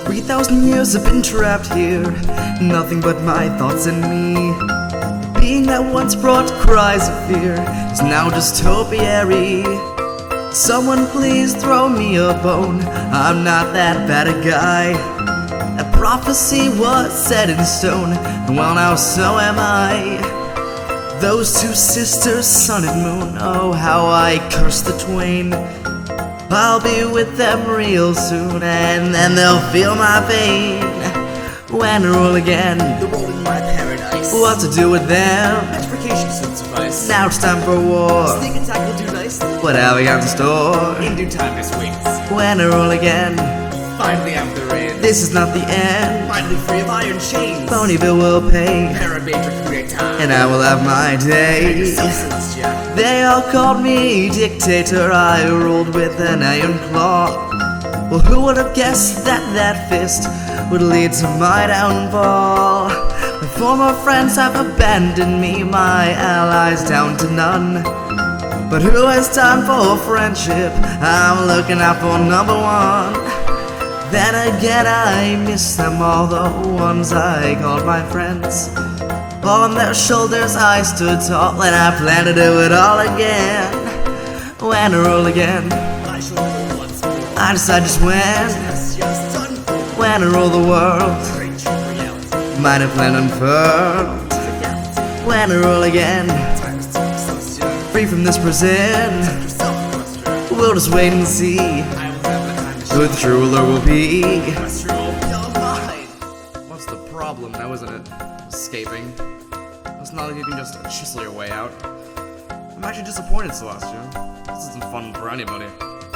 3,000 years have been trapped here, nothing but my thoughts and me. Being that once brought cries of fear is now just topiary. Someone please throw me a bone, I'm not that bad a guy. That prophecy was set in stone, well now so am I. Those two sisters, sun and moon, oh how I curse the twain. I'll be with them real soon, and then they'll feel my pain. When I rule again, the world in my paradise. what to do with them? Petrification should suffice. Now it's time for war. Sneak attack will do nicely. What have we got in store? In due time, Miss Wings. When I rule again, Finally after the rain. this is not the end. Finally free of iron chains. Ponyville will pay, Parabatric great time. and I will have my day. Celsius. They all called me dictator, I ruled with an iron claw. Well, who would have guessed that that fist would lead to my downfall? My former friends have abandoned me, my allies down to none. But who has time for friendship? I'm looking out for number one. Then again I miss them all, the ones I called my friends. On their shoulders I stood tall, and I plan to do it all again. When I roll again, I shall rule once more. I decide just when. Yes, yes, son. When I rule the world, Great reality. might have plan unfurled. When I roll again, Times to Celsius. free from this prison, Yourself, Master. we'll just wait and see I will have the time to who the true ruler will be. Master will be all mine. What's the problem now, isn't it? Escaping. It's not like you can just chisel your way out. I'm actually disappointed, Celestia. This isn't fun for anybody.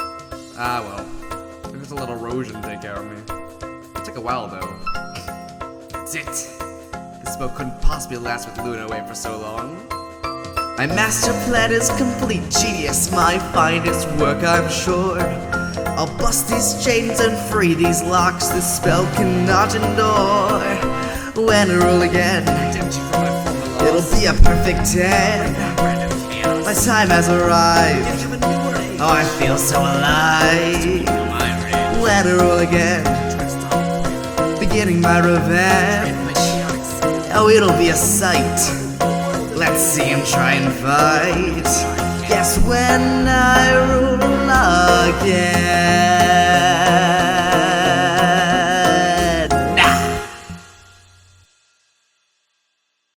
Ah well. Maybe just let erosion take care of me. It'll take a while though. That's it. This boat couldn't possibly last with Luna away for so long. My master plan is complete genius, my finest work I'm sure. I'll bust these chains and free these locks this spell cannot endure. When I rule again, Redemption from my former loss. it'll be a perfect 10. Random chaos. My time has arrived, Give him a new age. oh I feel so alive. My rage. When I rule again, Try to stop. beginning my revenge. My chaotic spirit. Oh it'll be a sight, let's see him try and fight. Yes, when I rule again.